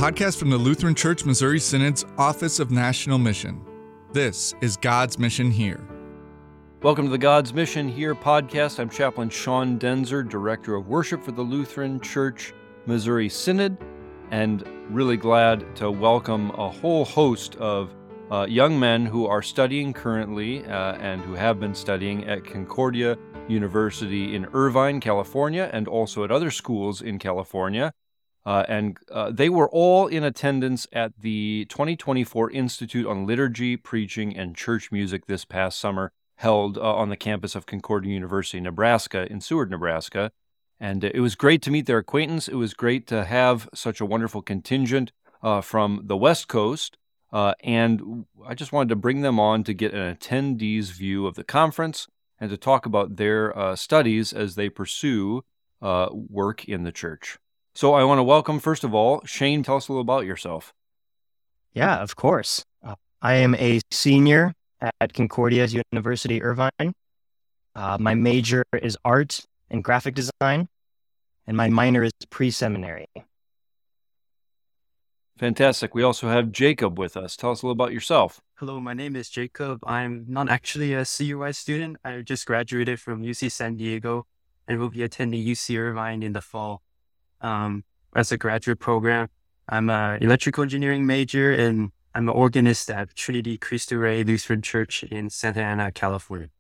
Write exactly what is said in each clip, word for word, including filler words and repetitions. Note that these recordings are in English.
podcast from the Lutheran Church Missouri Synod's Office of National Mission. This is God's Mission Here. Welcome to the God's Mission Here podcast. I'm Chaplain Sean Denzer, Director of Worship for the Lutheran Church Missouri Synod, and really glad to welcome a whole host of uh, young men who are studying currently uh, and who have been studying at Concordia University in Irvine, California, and also at other schools in California. Uh, and uh, they were all in attendance at the twenty twenty-four Institute on Liturgy, Preaching, and Church Music this past summer, held uh, on the campus of Concordia University, Nebraska, in Seward, Nebraska. And uh, it was great to meet their acquaintance. It was great to have such a wonderful contingent uh, from the West Coast. Uh, and I just wanted to bring them on to get an attendee's view of the conference and to talk about their uh, studies as they pursue uh, work in the church. So I want to welcome, first of all, Shane. Tell us a little about yourself. Yeah, of course. Uh, I am a senior at Concordia University, Irvine. Uh, my major is art and graphic design, and my minor is pre-seminary. Fantastic. We also have Jacob with us. Tell us a little about yourself. Hello, my name is Jacob. I'm not actually a C U I student. I just graduated from U C San Diego and will be attending U C Irvine in the fall. Um, as a graduate program, I'm an electrical engineering major, and I'm an organist at Trinity Cristo Rey Lutheran Church in Santa Ana, California.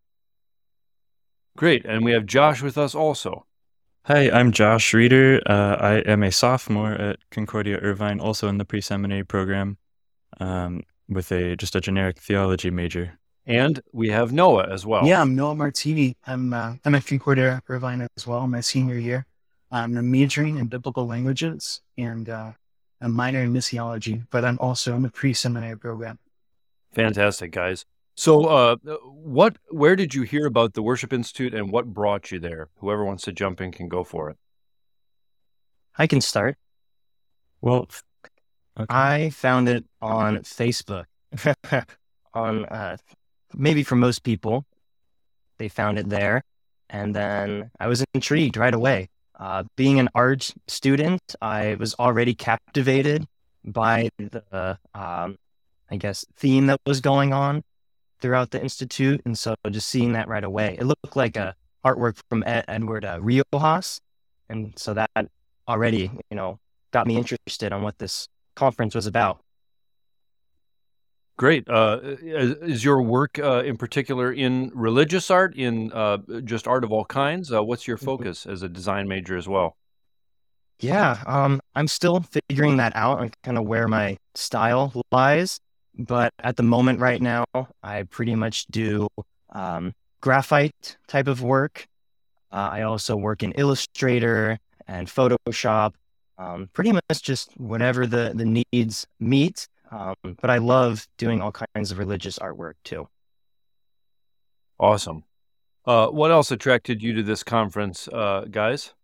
Great. And we have Josh with us also. Hi, I'm Josh Reeder. Uh, I am a sophomore at Concordia Irvine, also in the pre-seminary program, um, with a just a generic theology major. And we have Noah as well. Yeah, I'm Noah Martini. I'm uh, I'm at Concordia Irvine as well, my senior year. I'm majoring in biblical languages and uh, a minor in missiology, but I'm also in the pre-seminary program. Fantastic, guys. So uh, what? where did you hear about the Worship Institute and what brought you there? Whoever wants to jump in can go for it. I can start. Well, okay. I found it on Facebook. on uh, maybe for most people, they found it there, and then I was intrigued right away. Uh, being an art student, I was already captivated by the, um, I guess, theme that was going on throughout the Institute. And so just seeing that right away, it looked like a artwork from Ed- Edward uh, Riojas. And so that already, you know, got me interested on what this conference was about. Great. Uh, is, is your work uh, in particular in religious art, in uh, just art of all kinds? Uh, what's your focus as a design major as well? Yeah, um, I'm still figuring that out and kind of where my style lies. But at the moment right now, I pretty much do um, graphite type of work. Uh, I also work in Illustrator and Photoshop, um, pretty much just whatever the, the needs meet. Um, but I love doing all kinds of religious artwork too. Awesome. Uh, what else attracted you to this conference, uh, guys?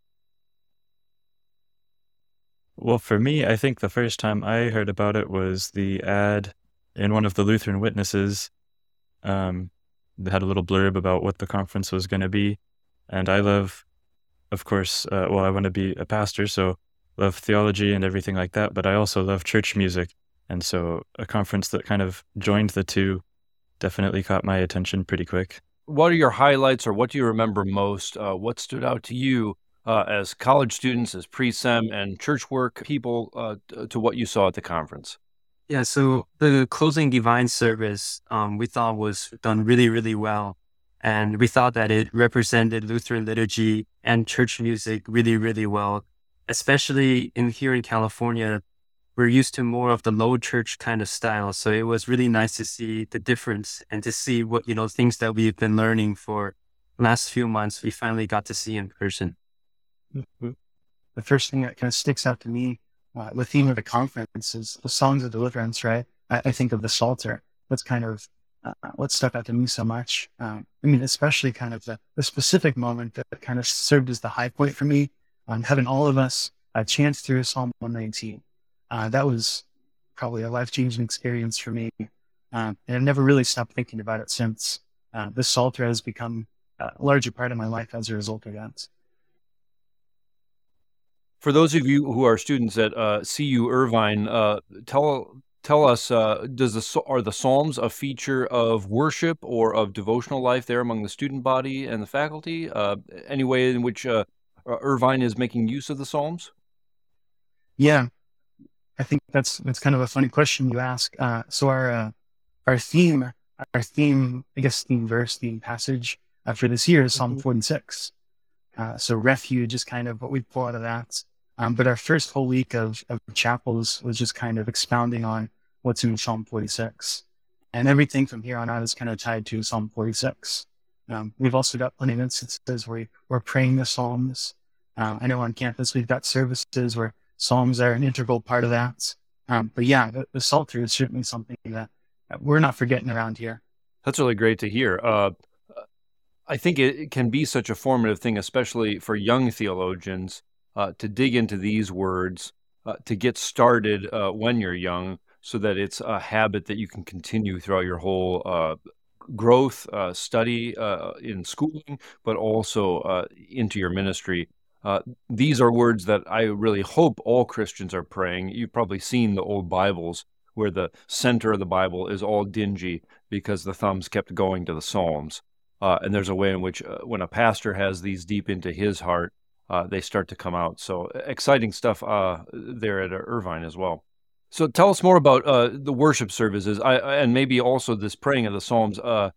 Well, for me, I think the first time I heard about it was the ad in one of the Lutheran Witnesses. Um, they had a little blurb about what the conference was going to be. And I love, of course, uh, well, I want to be a pastor, so love theology and everything like that, but I also love church music. And so a conference that kind of joined the two definitely caught my attention pretty quick. What are your highlights, or what do you remember most? Uh, what stood out to you uh, as college students, as pre-sem and church work people, uh, to what you saw at the conference? Yeah, so the closing divine service um, we thought was done really, really well. And we thought that it represented Lutheran liturgy and church music really, really well, especially in here in California. We're used to more of the low church kind of style. So it was really nice to see the difference and to see what, you know, things that we've been learning for the last few months, we finally got to see in person. Mm-hmm. The first thing that kind of sticks out to me, uh, the theme of the conference is the songs of deliverance, right? I, I think of the Psalter. That's kind of uh, what stuck out to me so much. Um, I mean, especially kind of the, the specific moment that kind of served as the high point for me on having all of us uh, chant through Psalm one nineteen. Uh, that was probably a life-changing experience for me. Um, and I've never really stopped thinking about it since. Uh, the Psalter has become a larger part of my life as a result of that. For those of you who are students at uh, C U Irvine, uh, tell tell us, uh, does the are the Psalms a feature of worship or of devotional life there among the student body and the faculty? Uh, any way in which uh, Irvine is making use of the Psalms? Yeah, I think that's that's kind of a funny question you ask. Uh, so our uh, our theme, our theme, I guess theme verse, theme passage uh, for this year is Psalm forty-six. Uh, so refuge is kind of what we pull out of that. Um, but our first whole week of, of chapels was just kind of expounding on what's in Psalm forty-six. And everything from here on out is kind of tied to Psalm forty-six. Um, we've also got plenty of instances where we, we're praying the Psalms. Uh, I know on campus we've got services where Psalms are an integral part of that. Um, but yeah, the, the Psalter is certainly something that, that we're not forgetting around here. That's really great to hear. Uh, I think it, it can be such a formative thing, especially for young theologians, uh, to dig into these words, uh, to get started uh, when you're young, so that it's a habit that you can continue throughout your whole uh, growth, uh, study uh, in schooling, but also uh, into your ministry. Uh, these are words that I really hope all Christians are praying. You've probably seen the old Bibles where the center of the Bible is all dingy because the thumbs kept going to the Psalms. Uh, and there's a way in which uh, when a pastor has these deep into his heart, uh, they start to come out. So exciting stuff uh, there at Irvine as well. So tell us more about uh, the worship services I, and maybe also this praying of the Psalms. Uh,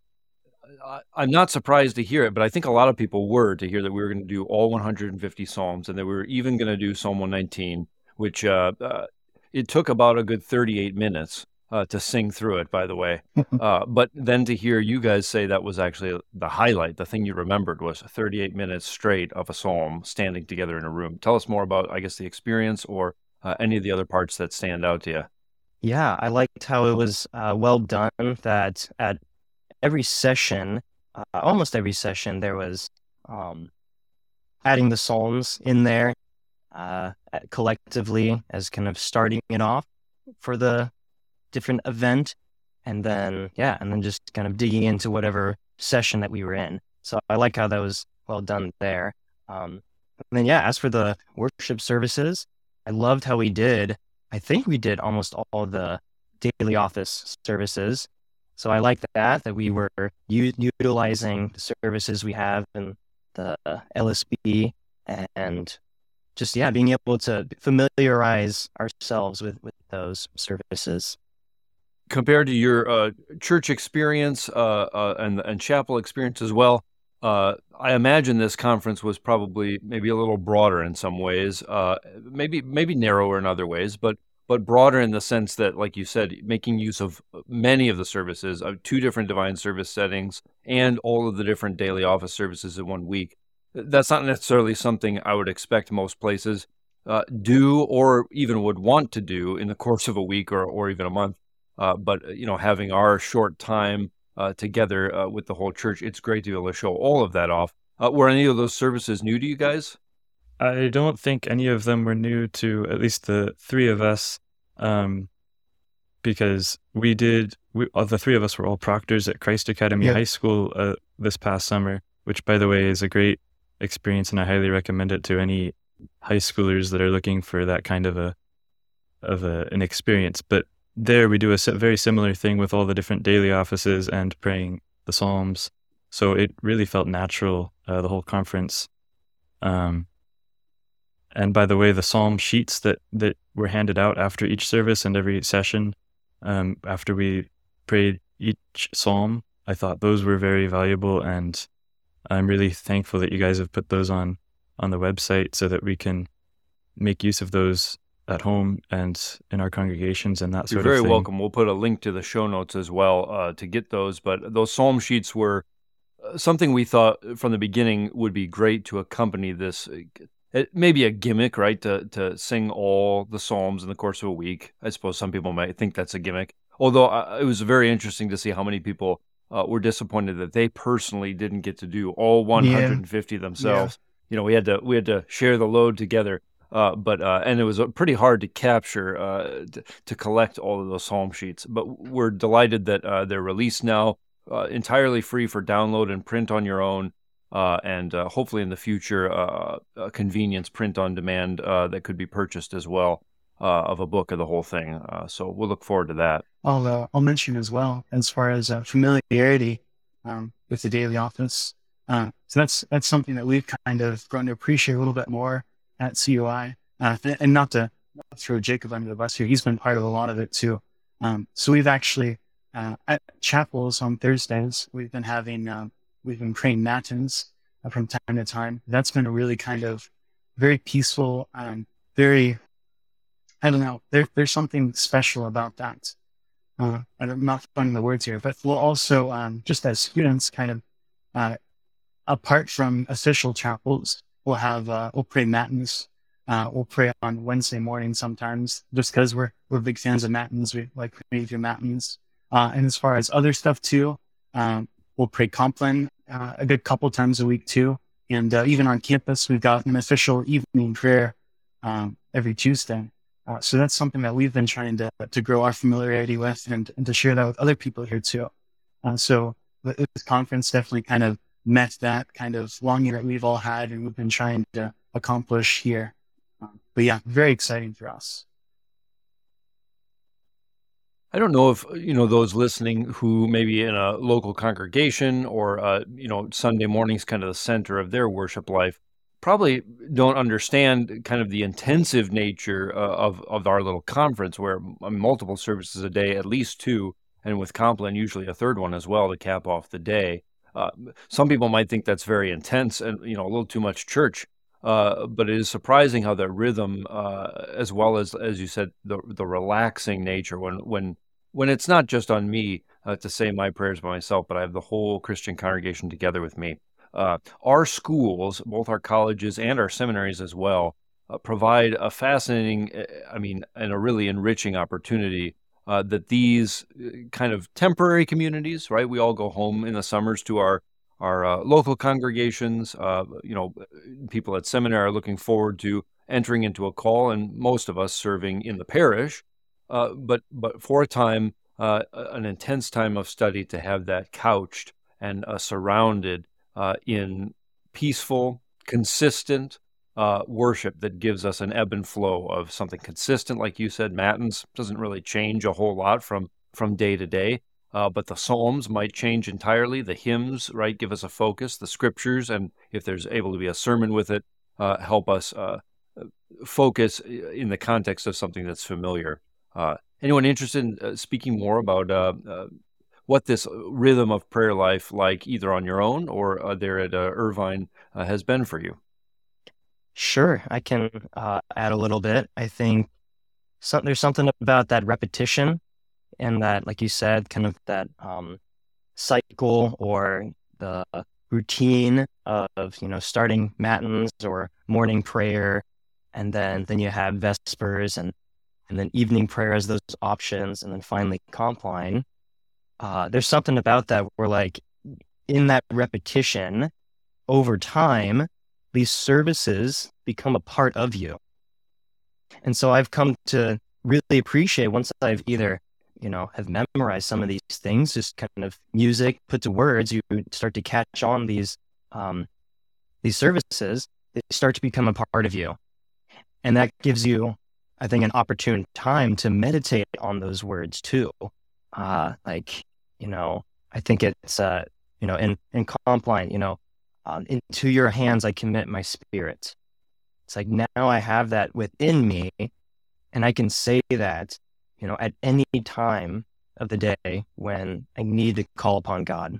I, I'm not surprised to hear it, but I think a lot of people were to hear that we were going to do all one hundred fifty Psalms and that we were even going to do Psalm one nineteen, which uh, uh, it took about a good thirty-eight minutes. Uh, to sing through it, by the way. Uh, but then to hear you guys say that was actually the highlight, the thing you remembered was thirty-eight minutes straight of a psalm standing together in a room. Tell us more about, I guess, the experience or uh, any of the other parts that stand out to you. Yeah, I liked how it was uh, well done, that at every session, uh, almost every session, there was um, adding the Psalms in there uh, collectively as kind of starting it off for the different event, and then yeah and then just kind of digging into whatever session that we were in. So I like how that was well done there. Um and then yeah as for the worship services, I loved how we did I think we did almost all the daily office services. So I like that that we were u- utilizing the services we have in the L S B, and just yeah being able to familiarize ourselves with with those services. Compared to your uh, church experience uh, uh, and and chapel experience as well, uh, I imagine this conference was probably maybe a little broader in some ways, uh, maybe maybe narrower in other ways, but but broader in the sense that, like you said, making use of many of the services of two different divine service settings and all of the different daily office services in one week. That's not necessarily something I would expect most places uh, do or even would want to do in the course of a week or or even a month. Uh, but, you know, having our short time uh, together uh, with the whole church, it's great to be able to show all of that off. Uh, were any of those services new to you guys? I don't think any of them were new to at least the three of us, um, because we did, we, uh, the three of us were all proctors at Christ Academy Yeah. High School uh, this past summer, which, by the way, is a great experience, and I highly recommend it to any high schoolers that are looking for that kind of a of a, an experience. But there we do a very similar thing with all the different daily offices and praying the Psalms. So it really felt natural, uh, the whole conference. Um, and by the way, the Psalm sheets that, that were handed out after each service and every session, um, after we prayed each Psalm, I thought those were very valuable, and I'm really thankful that you guys have put those on, on the website so that we can make use of those at home and in our congregations and that sort You're of very thing. welcome. We'll put a link to the show notes as well uh, to get those. But those psalm sheets were uh, something we thought from the beginning would be great to accompany this. It may be a gimmick, right, to to sing all the psalms in the course of a week. I suppose some people might think that's a gimmick. Although uh, it was very interesting to see how many people uh, were disappointed that they personally didn't get to do all one hundred fifty themselves. You know, we had to we had to share the load together. Uh, but uh, and it was uh, pretty hard to capture, uh, to, to collect all of those psalm sheets. But we're delighted that uh, they're released now, uh, entirely free for download and print on your own. uh, and uh, hopefully in the future, uh, a convenience print on demand uh, that could be purchased as well uh, of a book of the whole thing. Uh, so we'll look forward to that. I'll uh, I'll mention as well as far as uh, familiarity um, with the daily office. Uh, so that's that's something that we've kind of grown to appreciate a little bit more at C U I, uh, and not to throw Jacob under the bus here. He's been part of a lot of it too. Um, so we've actually uh, at chapels on Thursdays we've been having uh, we've been praying matins uh, from time to time. That's been a really kind of very peaceful, um, very I don't know. There, there's something special about that. Uh, I'm not finding the words here, but we'll also um, just as students, kind of uh, apart from official chapels, we'll have uh, we'll pray matins. Uh, we'll pray on Wednesday morning sometimes, just because we're we're big fans of matins. We like praying through matins. Uh, and as far as other stuff too, um, we'll pray Compline uh, a good couple times a week too. And uh, even on campus, we've got an official evening prayer um, every Tuesday. Uh, so that's something that we've been trying to to grow our familiarity with, and, and to share that with other people here too. Uh, so this conference definitely kind of met that kind of longing that we've all had, and we've been trying to accomplish here. Um, but yeah, very exciting for us. I don't know if, you know, those listening who maybe in a local congregation or, uh, you know, Sunday morning's kind of the center of their worship life, probably don't understand kind of the intensive nature uh, of, of our little conference, where multiple services a day, at least two, and with Compline, usually a third one as well to cap off the day. Uh, some people might think that's very intense and, you know, a little too much church. Uh, but it is surprising how the rhythm, uh, as well as, as you said, the the relaxing nature, when when when it's not just on me uh, to say my prayers by myself, but I have the whole Christian congregation together with me. Uh, our schools, both our colleges and our seminaries as well, uh, provide a fascinating, I mean, and a really enriching opportunity uh, that these kind of temporary communities, right? We all go home in the summers to our Our uh, local congregations. Uh, you know, people at seminary are looking forward to entering into a call, and most of us serving in the parish. Uh, but but for a time, uh, an intense time of study, to have that couched and uh, surrounded uh, in peaceful, consistent uh, worship that gives us an ebb and flow of something consistent. Like you said, matins doesn't really change a whole lot from from day to day. Uh, but the Psalms might change entirely. The hymns, right, give us a focus. The scriptures, and if there's able to be a sermon with it, uh, help us uh, focus in the context of something that's familiar. Uh, anyone interested in uh, speaking more about uh, uh, what this rhythm of prayer life, like either on your own or uh, there at uh, Irvine, uh, has been for you? Sure, I can uh, add a little bit. I think some, there's something about that repetition, and that, like you said, kind of that um, cycle or the routine of, you know, starting matins or morning prayer, and then then you have vespers and and then evening prayer as those options, and then finally Compline. Uh, there's something about that where, like, in that repetition, over time, these services become a part of you. And so I've come to really appreciate, once I've either you know, have memorized some of these things, just kind of music put to words, you start to catch on these um, these services. They start to become a part of you. And that gives you, I think, an opportune time to meditate on those words too. Uh, like, you know, I think it's, uh, you know, in, in Compline, you know, um, into your hands I commit my spirit. It's like, now I have that within me, and I can say that, you know, at any time of the day when I need to call upon God.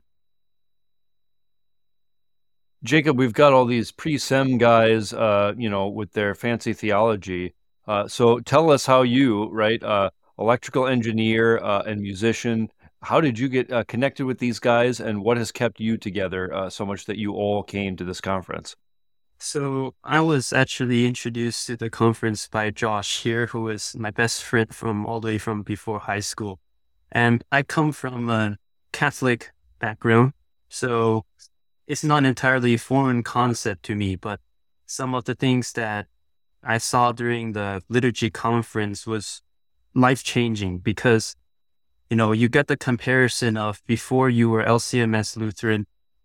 Jacob, we've got all these pre-sem guys, uh, you know, with their fancy theology. Uh, so tell us how you, right, uh, electrical engineer uh, and musician, how did you get uh, connected with these guys, and what has kept you together uh, so much that you all came to this conference? So I was actually introduced to the conference by Josh here, who is my best friend from all the way from before high school. And I come from a Catholic background, so it's not entirely a foreign concept to me, but some of the things that I saw during the liturgy conference was life-changing, because, you know, you get the comparison of before you were L C M S Lutheran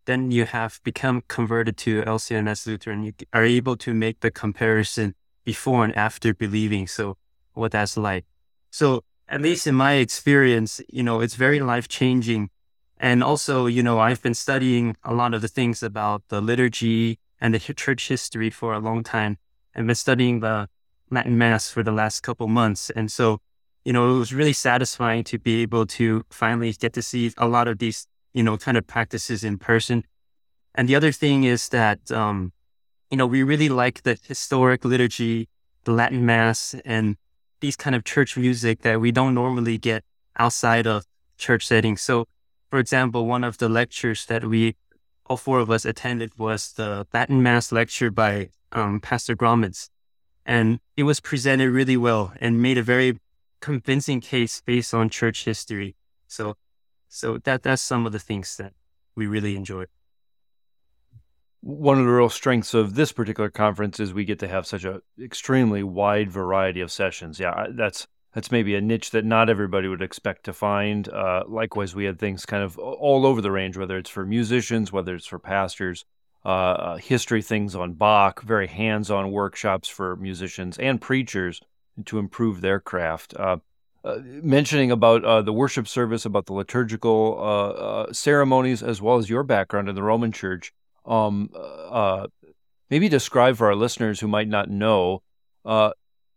then you have become converted to L C M S Lutheran. You are able to make the comparison before and after believing. So what that's like. So at least in my experience, you know, it's very life-changing. And also, you know, I've been studying a lot of the things about the liturgy and the church history for a long time. I've been studying the Latin Mass for the last couple months. And so, you know, it was really satisfying to be able to finally get to see a lot of these, you know, kind of practices in person. And the other thing is that, um, you know, we really like the historic liturgy, the Latin Mass, and these kind of church music that we don't normally get outside of church settings. So, for example, one of the lectures that we, all four of us attended was the Latin Mass lecture by um, Pastor Gromits. And it was presented really well and made a very convincing case based on church history. So, so that that's some of the things that we really enjoyed. One of the real strengths of this particular conference is we get to have such a extremely wide variety of sessions. Yeah, that's that's maybe a niche that not everybody would expect to find. Uh, likewise, we had things kind of all over the range, whether it's for musicians, whether it's for pastors, uh, uh, history things on Bach, very hands-on workshops for musicians and preachers to improve their craft. Uh, uh, mentioning about uh, the worship service, about the liturgical uh, uh, ceremonies, as well as your background in the Roman Church. Um, uh, maybe describe for our listeners who might not know, uh,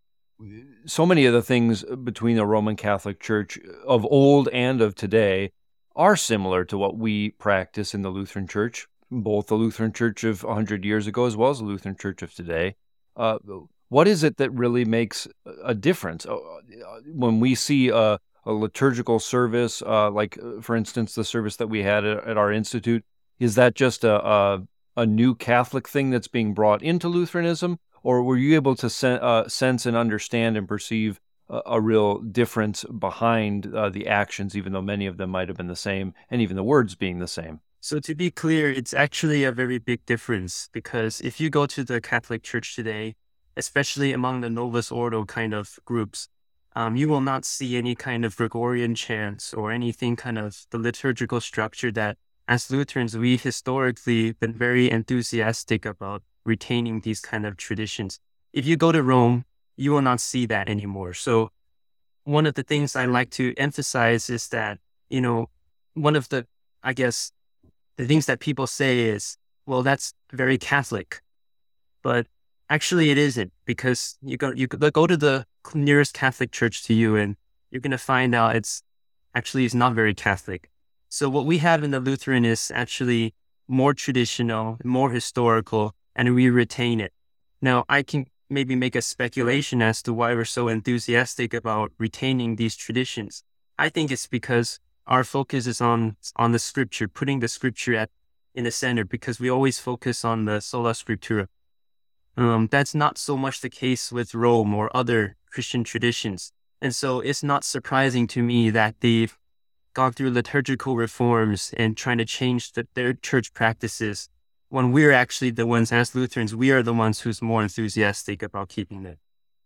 so many of the things between the Roman Catholic Church of old and of today are similar to what we practice in the Lutheran Church, both the Lutheran Church of one hundred years ago as well as the Lutheran Church of today. Uh, what is it that really makes a difference? When we see a, a liturgical service, uh, like, for instance, the service that we had at, at our institute, is that just a, a a new Catholic thing that's being brought into Lutheranism, or were you able to sen- uh, sense and understand and perceive a, a real difference behind uh, the actions, even though many of them might have been the same, and even the words being the same? So to be clear, it's actually a very big difference, because if you go to the Catholic Church today, especially among the Novus Ordo kind of groups, um, you will not see any kind of Gregorian chants or anything kind of the liturgical structure that, as Lutherans, we've historically been very enthusiastic about retaining these kind of traditions. If you go to Rome, you will not see that anymore. So one of the things I like to emphasize is that, you know, one of the, I guess, the things that people say is, well, that's very Catholic. But actually it isn't, because you go, you go to the nearest Catholic church to you and you're going to find out it's actually it's not very Catholic. So what we have in the Lutheran is actually more traditional, more historical, and we retain it. Now, I can maybe make a speculation as to why we're so enthusiastic about retaining these traditions. I think it's because our focus is on on the scripture, putting the scripture at in the center, because we always focus on the sola scriptura. Um, that's not so much the case with Rome or other Christian traditions. And so it's not surprising to me that they've gone through liturgical reforms and trying to change the, their church practices, when we're actually the ones, as Lutherans, we are the ones who's more enthusiastic about keeping them.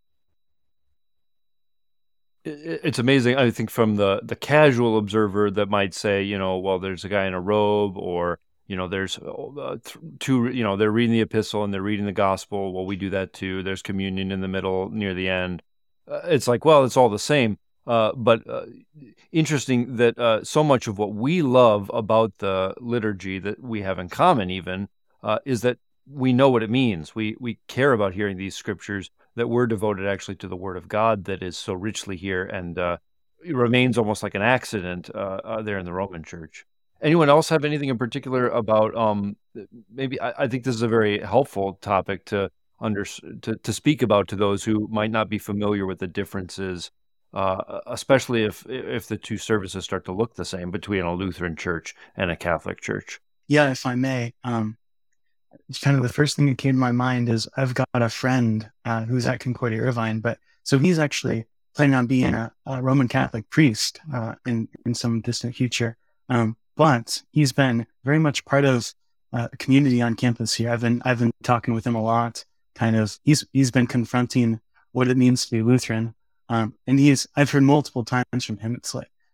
It's amazing, I think, from the, the casual observer that might say, you know, well, there's a guy in a robe, or, you know, there's uh, two, you know, they're reading the epistle and they're reading the gospel. Well, we do that too. There's communion in the middle, near the end. Uh, it's like, well, it's all the same. Uh, but uh, interesting that uh, so much of what we love about the liturgy that we have in common even uh, is that we know what it means. We we care about hearing these scriptures, that we're devoted actually to the Word of God that is so richly here, and uh, it remains almost like an accident uh, uh, there in the Roman Church. Anyone else have anything in particular about, um, maybe, I, I think this is a very helpful topic to, under, to, to speak about to those who might not be familiar with the differences, Uh, especially if if the two services start to look the same between a Lutheran church and a Catholic church. Yeah, if I may, um, it's kind of the first thing that came to my mind is I've got a friend uh, who's at Concordia Irvine, but so he's actually planning on being a, a Roman Catholic priest uh, in in some distant future. Um, but he's been very much part of uh, a community on campus here. I've been I've been talking with him a lot. Kind of, he's he's been confronting what it means to be Lutheran. Um, and he's, I've heard multiple times from him, it's like,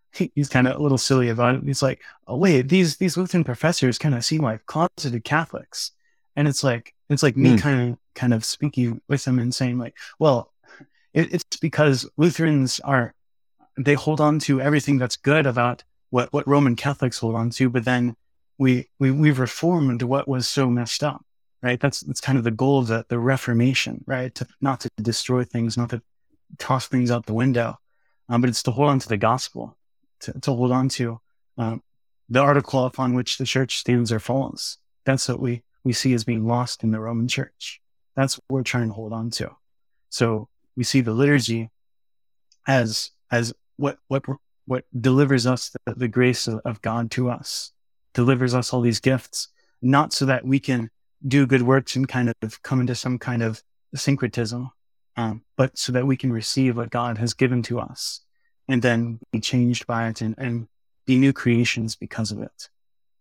he, he's kind of a little silly about it. He's like, oh wait, these these Lutheran professors kind of seem like closeted Catholics, and it's like it's like me Mm. kind of kind of speaking with him and saying like, well, it, it's because Lutherans are they hold on to everything that's good about what what Roman Catholics hold on to, but then we we we've reformed what was so messed up, right? That's that's kind of the goal of the, the Reformation, right? To not to destroy things, not to toss things out the window, um, but it's to hold on to the gospel, to, to hold on to um, the article upon which the church stands or falls. That's what we, we see as being lost in the Roman church. That's what we're trying to hold on to. So we see the liturgy as as what what what delivers us the, the grace of, of God to us, delivers us all these gifts, not so that we can do good works and kind of come into some kind of syncretism, um, but so that we can receive what God has given to us and then be changed by it and, and be new creations because of it.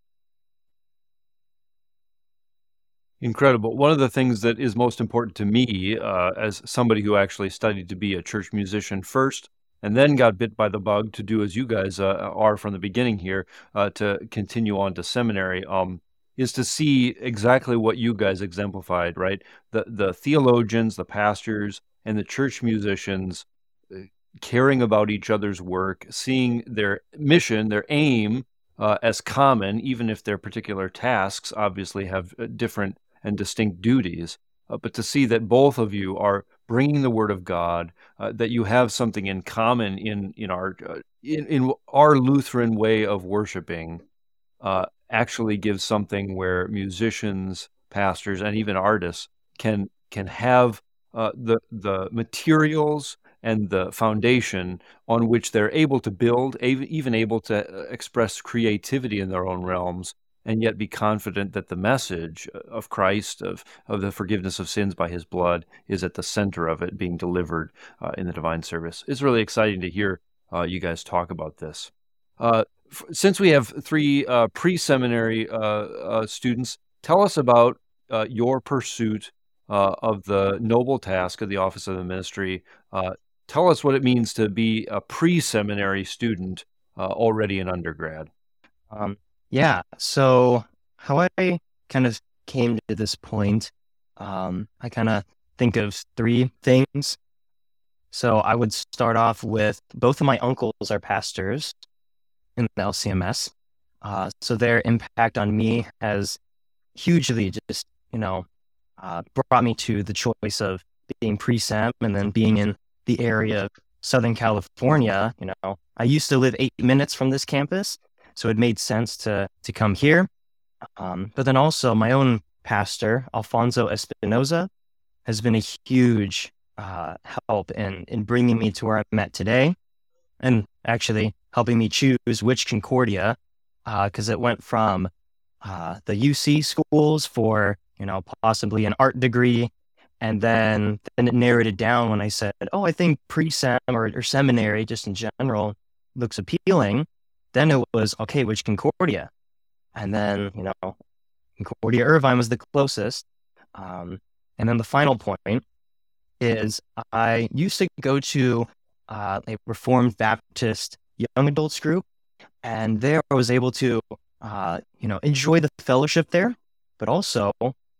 Incredible. One of the things that is most important to me, uh, as somebody who actually studied to be a church musician first, and then got bit by the bug to do as you guys uh, are from the beginning here, uh, to continue on to seminary, um, is to see exactly what you guys exemplified, right? The the theologians, the pastors, and the church musicians uh, caring about each other's work, seeing their mission, their aim uh, as common, even if their particular tasks obviously have uh, different and distinct duties, uh, but to see that both of you are bringing the Word of God, uh, that you have something in common in in our uh, in, in our Lutheran way of worshiping, uh, actually gives something where musicians, pastors, and even artists can can have uh, the the materials and the foundation on which they're able to build, even able to express creativity in their own realms, and yet be confident that the message of Christ, of, of the forgiveness of sins by his blood, is at the center of it being delivered uh, in the divine service. It's really exciting to hear uh, you guys talk about this. Uh, f- since we have three uh, pre-seminary uh, uh, students, tell us about uh, your pursuit uh, of the noble task of the office of the ministry. Uh, tell us what it means to be a pre-seminary student uh, already in undergrad. Um, yeah. So how I kind of came to this point, um, I kind of think of three things. So I would start off with both of my uncles are pastors in the L C M S. Uh, so their impact on me has hugely just, you know, uh, brought me to the choice of being pre-sem and then being in the area of Southern California. You know, I used to live eight minutes from this campus, so it made sense to to come here. Um, but then also my own pastor, Alfonso Espinoza, has been a huge uh, help in, in bringing me to where I'm at today, and actually helping me choose which Concordia, because uh, it went from uh, the U C schools for, you know, possibly an art degree, and then, then it narrowed it down when I said, oh, I think pre-sem or, or seminary just in general looks appealing. Then it was, okay, which Concordia? And then, you know, Concordia Irvine was the closest. Um, and then the final point is I used to go to uh, a Reformed Baptist young adults group, and there I was able to, uh, you know, enjoy the fellowship there, but also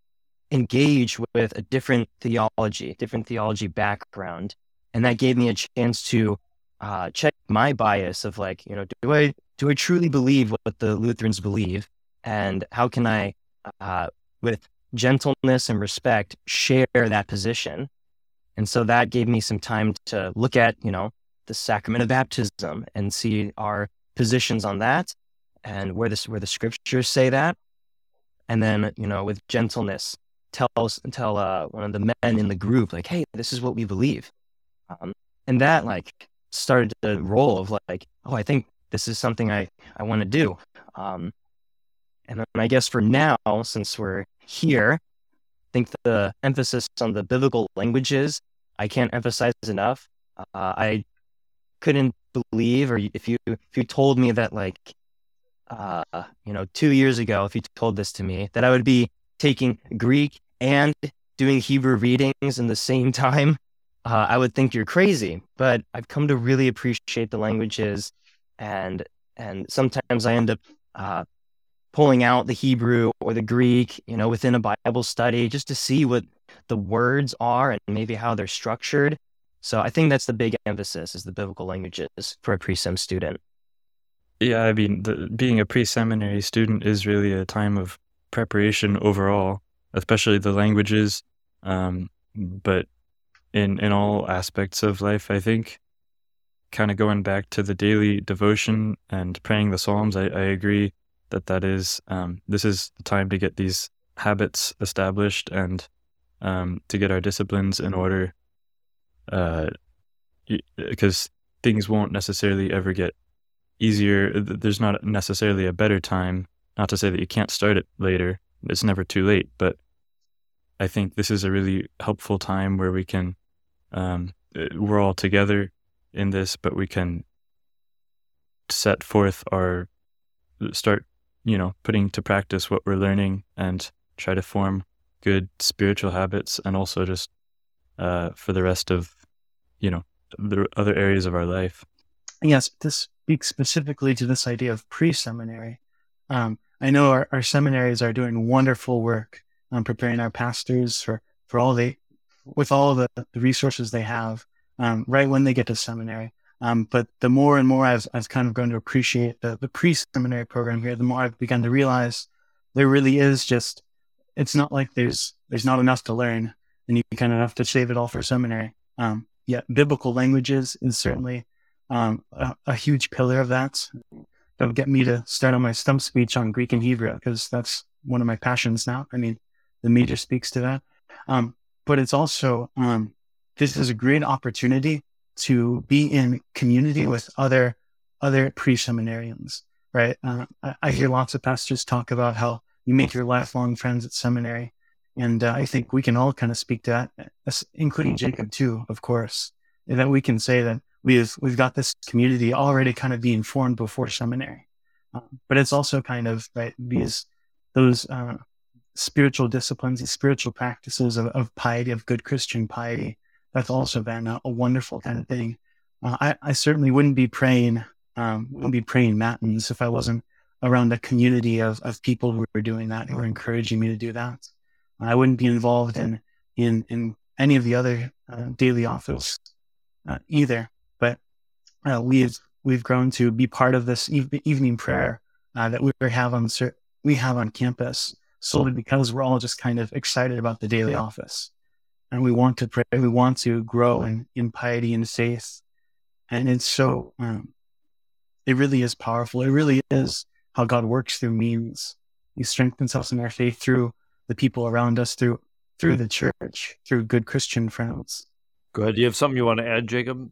engage with a different theology, different theology background. And that gave me a chance to uh, check my bias of like, you know, do I, do I truly believe what the Lutherans believe? And how can I, uh, with gentleness and respect, share that position? And so that gave me some time to look at, you know, the sacrament of baptism and see our positions on that and where this, where the scriptures say that. And then, you know, with gentleness, tell tell uh, one of the men in the group, like, hey, this is what we believe. Um, and that like started the role of like, oh, I think this is something I, I want to do. Um, and then I guess for now, since we're here, I think the emphasis on the biblical languages, I can't emphasize enough. Uh, I couldn't believe, or if you if you told me that like, uh, you know, two years ago, if you told this to me, that I would be taking Greek and doing Hebrew readings in the same time, uh, I would think you're crazy. But I've come to really appreciate the languages, and and sometimes I end up uh, pulling out the Hebrew or the Greek, you know, within a Bible study just to see what the words are and maybe how they're structured. So I think that's the big emphasis, is the biblical languages for a pre-sem student. Yeah, I mean, the, being a pre-seminary student is really a time of preparation overall, especially the languages, um, but in in all aspects of life, I think. Kind of going back to the daily devotion and praying the Psalms, I, I agree that that is, um, this is the time to get these habits established and um, to get our disciplines in order, uh, because things won't necessarily ever get easier. There's not necessarily a better time. Not to say that you can't start it later. It's never too late. But I think this is a really helpful time where we can, um, we're all together in this, but we can set forth our, start, you know, putting to practice what we're learning and try to form good spiritual habits, and also just uh, for the rest of, you know, the other areas of our life. Yes, this speaks specifically to this idea of pre-seminary. Um, I know our, our seminaries are doing wonderful work on preparing our pastors for, for all they, with all the, the resources they have, um, right when they get to seminary. Um, but the more and more I've, I've kind of grown to appreciate the, the pre-seminary program here, the more I've begun to realize there really is just, it's not like there's, there's not enough to learn and you kind of have to save it all for seminary. Um, yeah, biblical languages is certainly um, a, a huge pillar of that. Don't get me to start on my stump speech on Greek and Hebrew, because that's one of my passions now. I mean, the major speaks to that. Um, but it's also, um, this is a great opportunity to be in community with other, other pre-seminarians, right? Uh, I, I hear lots of pastors talk about how you make your lifelong friends at seminary. And uh, I think we can all kind of speak to that, including Jacob too, of course, and that we can say that we've, we've got this community already kind of being formed before seminary. Um, but it's also kind of, right, these, those uh, spiritual disciplines, these spiritual practices of, of piety, of good Christian piety, that's also been a, a wonderful kind of thing. Uh, I, I certainly wouldn't be praying, um, wouldn't be praying matins if I wasn't around a community of, of people who were doing that, who were encouraging me to do that. I wouldn't be involved in, in, in any of the other uh, daily office uh, either. But uh, we've, we've grown to be part of this e- evening prayer uh, that we have on, we have on campus, solely because we're all just kind of excited about the daily office. And we want to pray, we want to grow in, in piety and faith. And it's so, um, it really is powerful. It really is how God works through means. He strengthens us in our faith through the people around us, through through the church, through good Christian friends. Go ahead. Do you have something you want to add, Jacob?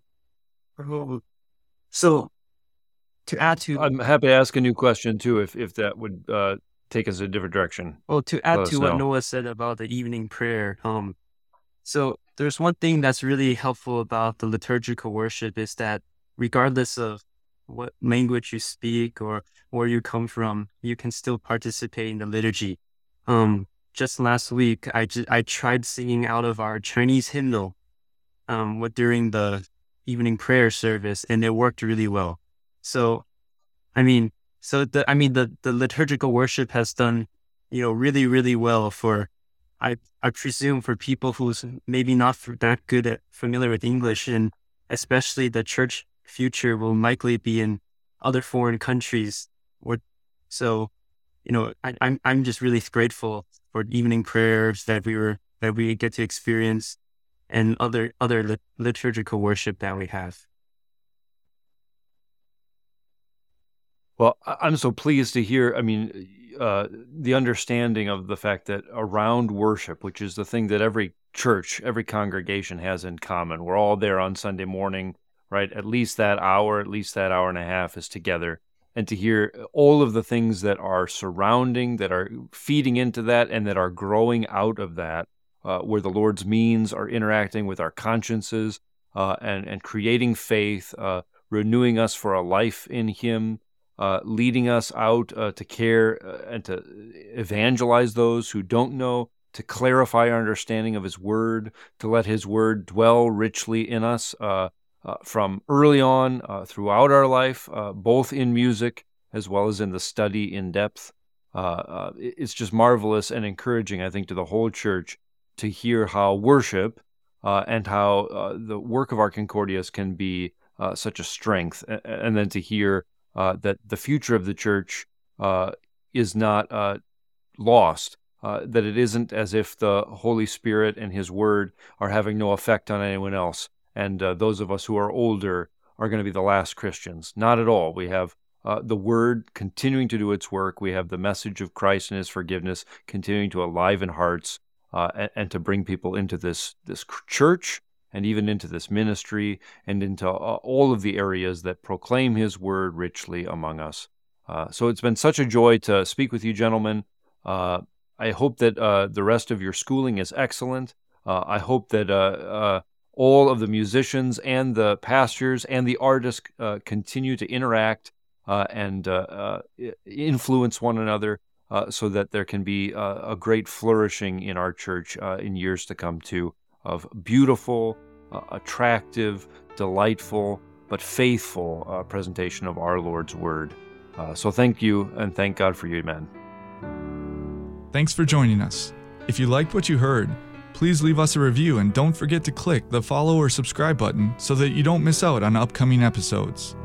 So, to add to... I'm happy to ask a new question, too, if, if that would uh, take us a different direction. Well, to add to what know. Noah said about the evening prayer, um, so there's one thing that's really helpful about the liturgical worship is that regardless of what language you speak or where you come from, you can still participate in the liturgy. Um, just last week, I, j- I tried singing out of our Chinese hymnal um, what, during the evening prayer service, and it worked really well. So, I mean, so the I mean the, the liturgical worship has done, you know, really really well for, I I presume for people who's maybe not that good at familiar with English, and especially the church future will likely be in other foreign countries. Or so. You know, I, I'm I'm just really grateful for evening prayers that we were that we get to experience, and other other lit- liturgical worship that we have. Well, I'm so pleased to hear. I mean, uh, the understanding of the fact that around worship, which is the thing that every church, every congregation has in common, we're all there on Sunday morning, right? At least that hour, at least that hour and a half is together. And to hear all of the things that are surrounding, that are feeding into that, and that are growing out of that, uh, where the Lord's means are interacting with our consciences uh, and, and creating faith, uh, renewing us for a life in Him, uh, leading us out uh, to care uh, and to evangelize those who don't know, to clarify our understanding of His Word, to let His Word dwell richly in us, uh, uh, from early on uh, throughout our life, uh, both in music as well as in the study in depth. Uh, uh, it's just marvelous and encouraging, I think, to the whole church to hear how worship uh, and how uh, the work of our Concordias can be uh, such a strength, and, and then to hear uh, that the future of the church uh, is not uh, lost, uh, that it isn't as if the Holy Spirit and His Word are having no effect on anyone else, and uh, those of us who are older are going to be the last Christians. Not at all. We have Uh, the Word continuing to do its work. We have the message of Christ and His forgiveness continuing to enliven hearts uh, and, and to bring people into this this church and even into this ministry and into uh, all of the areas that proclaim His Word richly among us. Uh, so it's been such a joy to speak with you, gentlemen. Uh, I hope that uh, the rest of your schooling is excellent. Uh, I hope that uh, uh, all of the musicians and the pastors and the artists uh, continue to interact Uh, and uh, uh, influence one another uh, so that there can be uh, a great flourishing in our church uh, in years to come too, of beautiful, uh, attractive, delightful, but faithful uh, presentation of our Lord's Word. Uh, so thank you, and thank God for you, men. Thanks for joining us. If you liked what you heard, please leave us a review and don't forget to click the follow or subscribe button so that you don't miss out on upcoming episodes.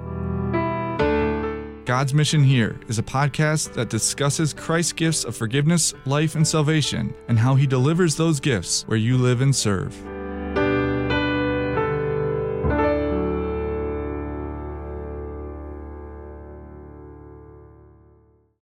God's Mission Here is a podcast that discusses Christ's gifts of forgiveness, life, and salvation, and how He delivers those gifts where you live and serve.